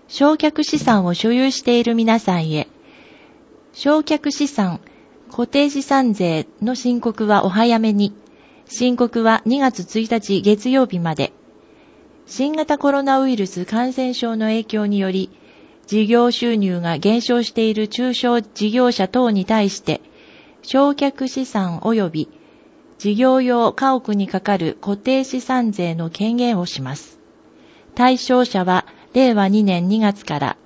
償却資産を所有している皆さんへ、償却資産、固定資産税の申告はお早めに。申告は2月1日月曜日まで。新型コロナウイルス感染症の影響により、事業収入が減少している中小事業者等に対して、償却資産及び事業用家屋にかかる固定資産税の軽減をします。対象者は令和2年2月から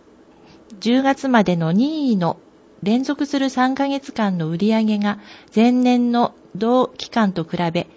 10月までの任意の連続する3ヶ月間の売上が前年の同期間と比べ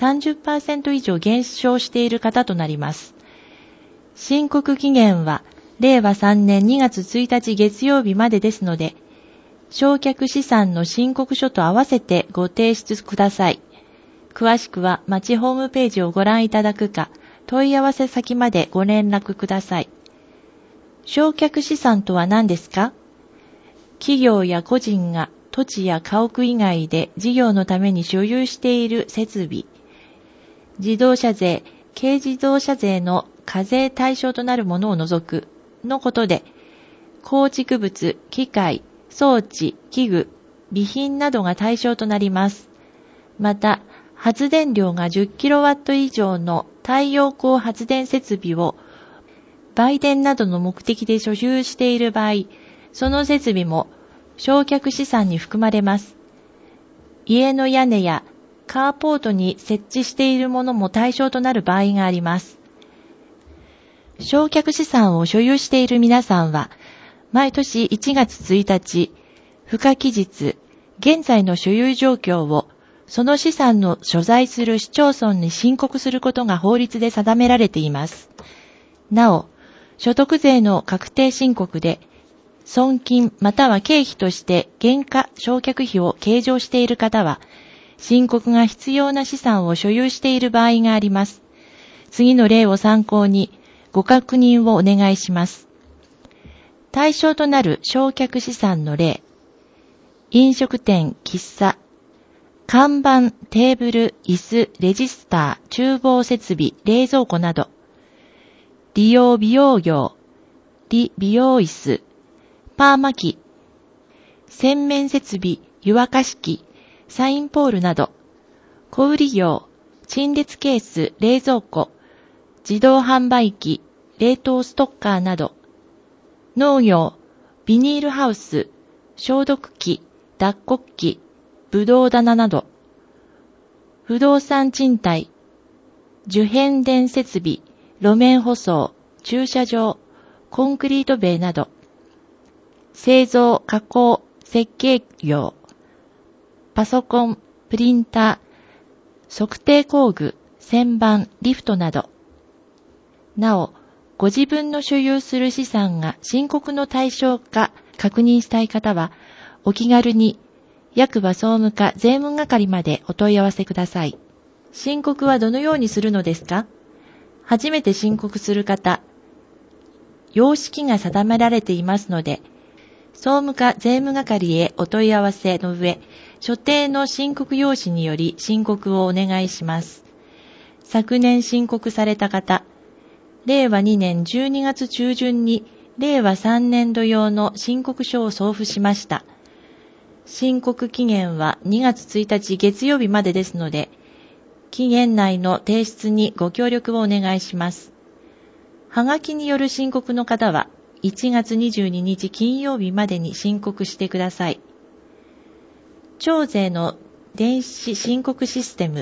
30% 以上減少している方となります。申告期限は令和3年2月1日月曜日までですので、償却資産の申告書と合わせてご提出ください。詳しくは町ホームページをご覧いただくか、問い合わせ先までご連絡ください。償却資産とは何ですか？企業や個人が土地や家屋以外で事業のために所有している設備、自動車税、軽自動車税の課税対象となるものを除くのことで、構築物、機械、装置、器具、備品などが対象となります。また、発電量が 10kW 以上の太陽光発電設備を売電などの目的で所有している場合、その設備も償却資産に含まれます。家の屋根やカーポートに設置しているものも対象となる場合があります。償却資産を所有している皆さんは、毎年1月1日、付加期日、現在の所有状況をその資産の所在する市町村に申告することが法律で定められています。なお、所得税の確定申告で、損金または経費として減価償却費を計上している方は、申告が必要な資産を所有している場合があります。次の例を参考にご確認をお願いします。対象となる償却資産の例、飲食店、喫茶、看板、テーブル、椅子、レジスター、厨房設備、冷蔵庫など、理容美容業、美容椅子、パーマ機、洗面設備、湯沸かし器、サインポールなど、小売業、陳列ケース、冷蔵庫、自動販売機、冷凍ストッカーなど、農業、ビニールハウス、消毒機、脱穀機、ぶどう棚など、不動産賃貸、受変電設備、路面舗装、駐車場、コンクリート塀など、製造、加工、設計業、パソコン、プリンター、測定工具、旋盤、リフトなど。なお、ご自分の所有する資産が申告の対象か確認したい方は、お気軽に役場総務課税務係までお問い合わせください。申告はどのようにするのですか？初めて申告する方、様式が定められていますので、総務課税務係へお問い合わせの上、所定の申告用紙により申告をお願いします。昨年申告された方、令和2年12月中旬に令和3年度用の申告書を送付しました。申告期限は2月1日月曜日までですので、期限内の提出にご協力をお願いします。はがきによる申告の方は、1月22日金曜日までに申告してください。徴税の電子申告システム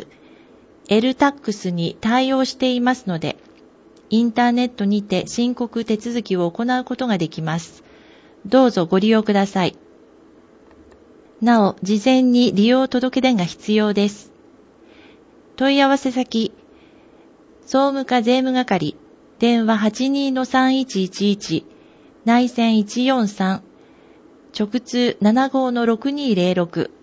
LTAX に対応していますので、インターネットにて申告手続きを行うことができます。どうぞご利用ください。なお、事前に利用届出が必要です。問い合わせ先、総務課税務係、電話 82-3111、内線143、直通75-6206